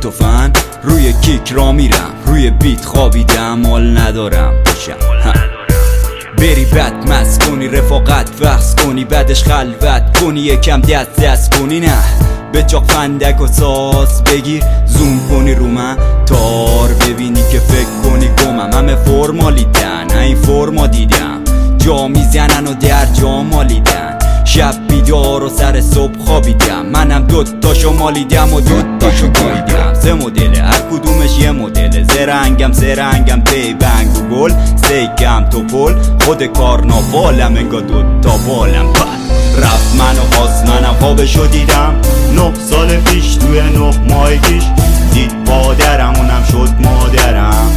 تفن روی کیک را میرم، روی بیت خوابیدم، مال ندارم باشم. بری بد مست کنی، رفاقت وقت کنی، بعدش خلوت کنی، یکم دست کنی، نه به چاق فندک و ساز بگیر، زوم کنی رو من تار ببینی که فکر کنی گمم. همه فرمالیدن، این فرما دیدم، جا میزنن و در جا مالیدن، شب بیدار و سر صبح خوابیدم. منم دوتاشو مالیدم و دوتاشو گاییدم. سه مدله هر کدومش یه مدله، زرنگم پیبنگ و گل، سیکم توپل، خود کارناوالم انگار دوتا بالم. رفت منو خواست منم خوابشو دیدم، 9 سال پیش توی 9 ماه پیش دید پادرم، اونم شد مادرم.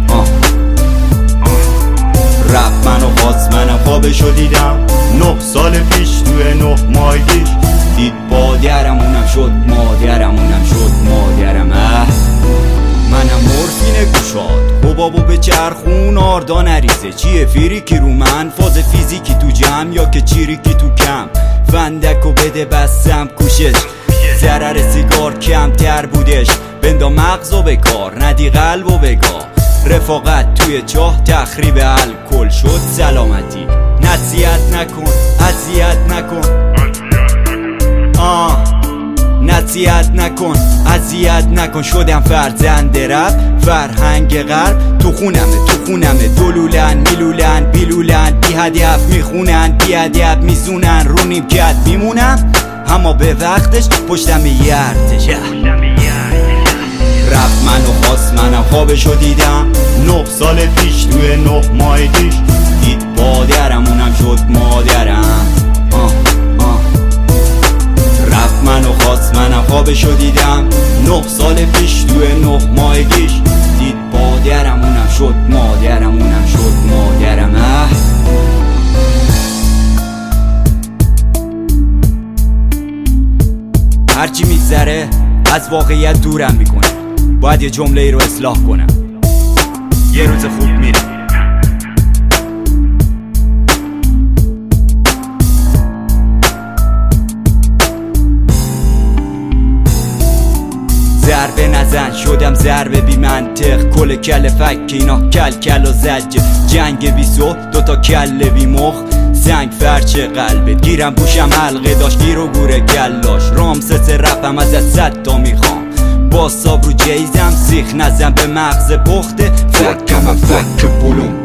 رفت منو خواست منم خوابشو دیدم، 9 سال پیش توی 9 ماه پیش دید پادرم، اونم شد مادرم، اونم شد مادرم. منم مورفین گوشاد، حبابو به چرخون آردا نریزه، چیه فیریکی رو من، فاز فیزیکی تو جمع یا که چیریکی تو کم، فندکو بده بستم کوشش، ضرر سیگار کمتر بودش، بندا مغزو به کار ندی قلبو بگاه، رفاقت توی چاه تخریب الکل شد سلامتی، نصیحت نکن اذیت نکن، نصیحت نکن اذیت نکن، شدم فرزند رب فرهنگ غرب، تو خونمه دلولن میلولن بیلولن، بی هدف میخونن بی ادب میزونن، رو نیمکت میمونم اما به وقتش پشتم یه ارتش. رفت منو خواست منم خوابشو دیدم، 9 سال پیش توی 9 ماه پیش دید پادرم، اونم شد مادرم. رفت منو خواست منم خوابشو دیدم، 9 سال پیش توی 9 ماه پیش دید پادرم، اونم شد مادرم، اونم شد مادرم. هرچی میگذره از واقعیت دورم میکنه، باید یه جمله ای رو اصلاح کنم، یه روز خوب میره. ضربه نزن شدم ضربه بی منطق، کل کل فک اینا کل و زجه، جنگ بیسو دوتا کله بی مخ، زنگ فرچه قلبت گیرم پوشم حلقه داشت، گیر و گوره گلاش، رامسس رپم از 100 تا میخوام، با ساب رو جیزم سیخ نزن به مغز پخته، فکم فک بلوم.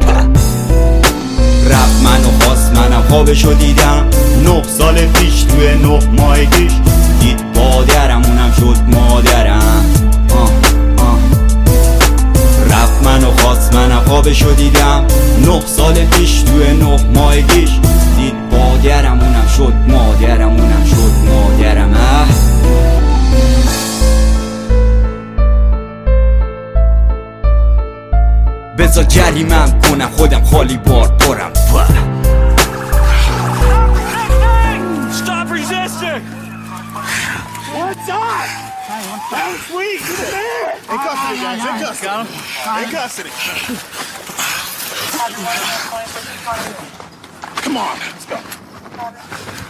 رفت منو خواست منم خوابشو دیدم، 9 سال پیش توی 9 ماه پیش دید پادرم، اونم شد مادرم. رفت منو خواست منم خوابشو دیدم، 9 سال پیش توی 9 ماه پیش دید پادرم، اونم شد مادرم، اونم شد مادرم. بذار جریمم کنم خودم خالی بار برم. What's up? That was sweet. You're the man. In custody, guys. In custody. In custody. Come on. Let's go.